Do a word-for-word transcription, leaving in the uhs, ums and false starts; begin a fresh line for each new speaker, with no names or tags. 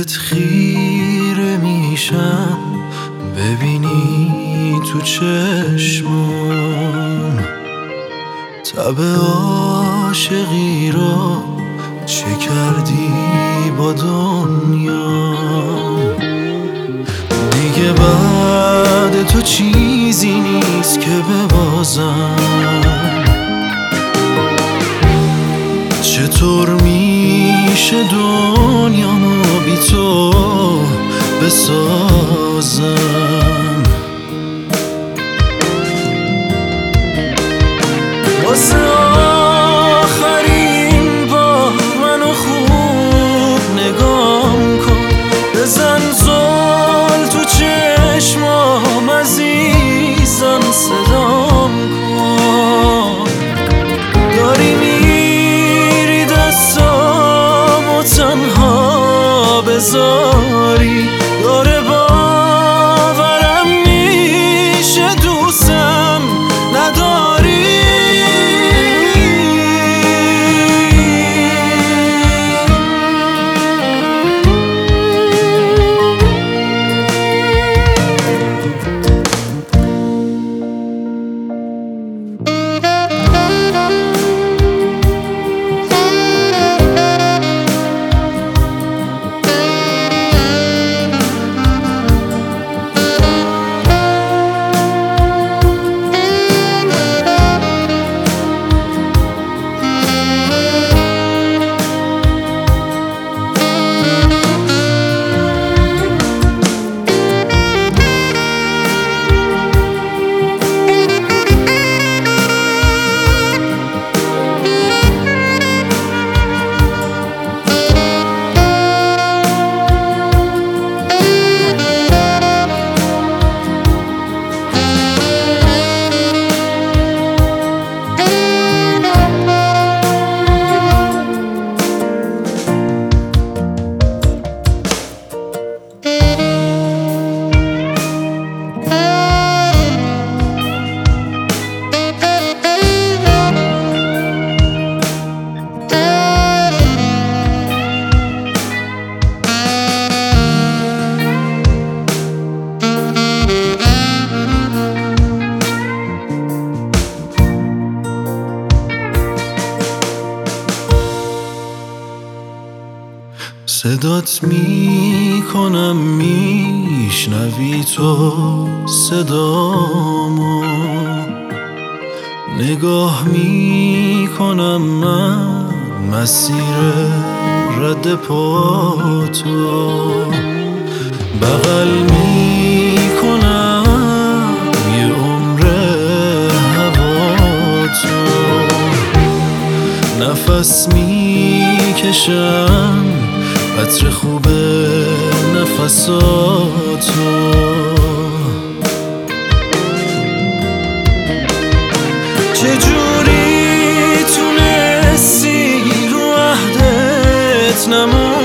بهت خیره میشم ببینی تو چشمام تب عاشقی رو چه کردی با دنیا. دیگه بعد تو چیزی نیست که ببازم. چطور میشه دنیامو بی تو بسازم؟ واسه آخرین بار منو خوب نگام کن، بزن زل تو چشمام عزیزم صدام کن. داری میری دستامو تنها بذاری، داره باورم میشه دوستم نداری. صدات میکنم میشنوی تو صدامو، نگاه میکنم من مسیر رد پاتو، بغل میکنم یه عمر هواتو، نفس میکشم عطر خوب نفساتو. چجوری تونستی رو عهدت نمونی؟